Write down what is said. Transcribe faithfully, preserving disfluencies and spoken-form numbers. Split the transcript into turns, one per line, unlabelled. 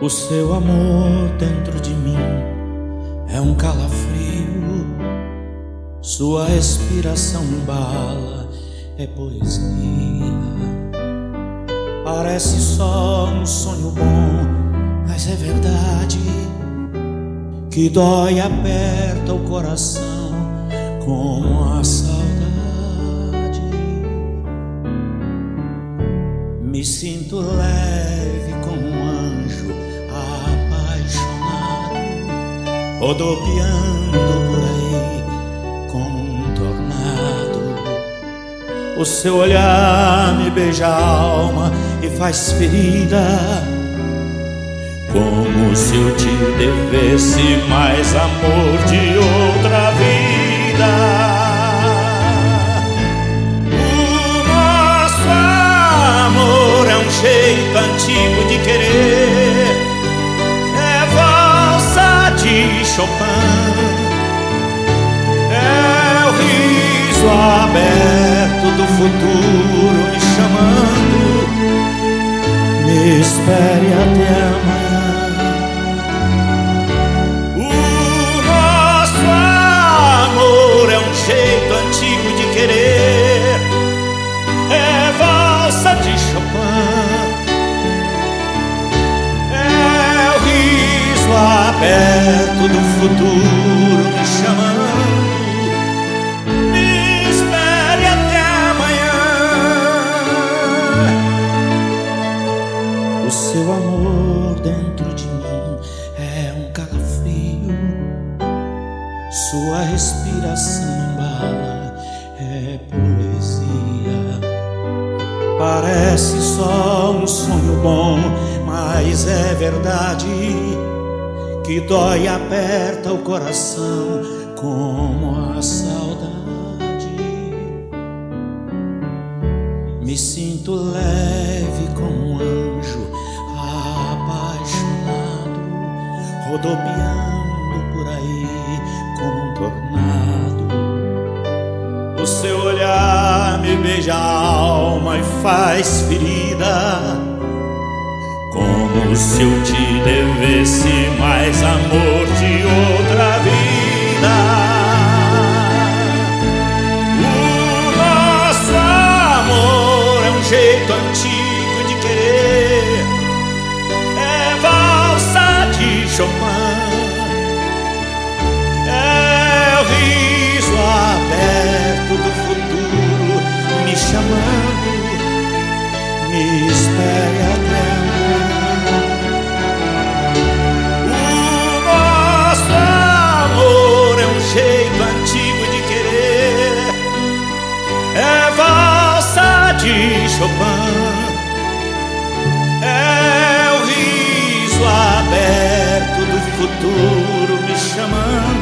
O seu amor dentro de mim é um calafrio, sua respiração embala, é poesia. Parece só um sonho bom, mas é verdade que dói e aperta o coração como a saudade. Me sinto leve como um anjo apaixonado, rodopiando por aí como um tornado. O seu olhar me beija a alma e faz ferida, como se eu te devesse mais amor de outra vida. O nosso amor é um jeito antigo de querer, é valsa de Chopin, é o riso aberto do futuro me chamando. Me espere até amanhã. O nosso amor é um jeito antigo de querer, é valsa de Chopin, é o riso aberto do futuro me chamando. Me espere até amanhã. O seu amor dentro de mim é um calafrio, sua respiração embala, é poesia. Parece só um sonho bom, mas é verdade que dói e aperta o coração como a saudade. Me sinto leve como um anjo apaixonado, rodopiando por aí como um tornado. O seu olhar me beija a alma e faz ferida, como se eu te devesse mais amor de outra vida. O nosso amor é um jeito antigo de querer, é valsa de Chopin, é o riso aberto do futuro me chamando. Me espere até amanhã. O nosso amor é um jeito antigo de querer, é valsa de Chopin, é o riso aberto do futuro me chamando.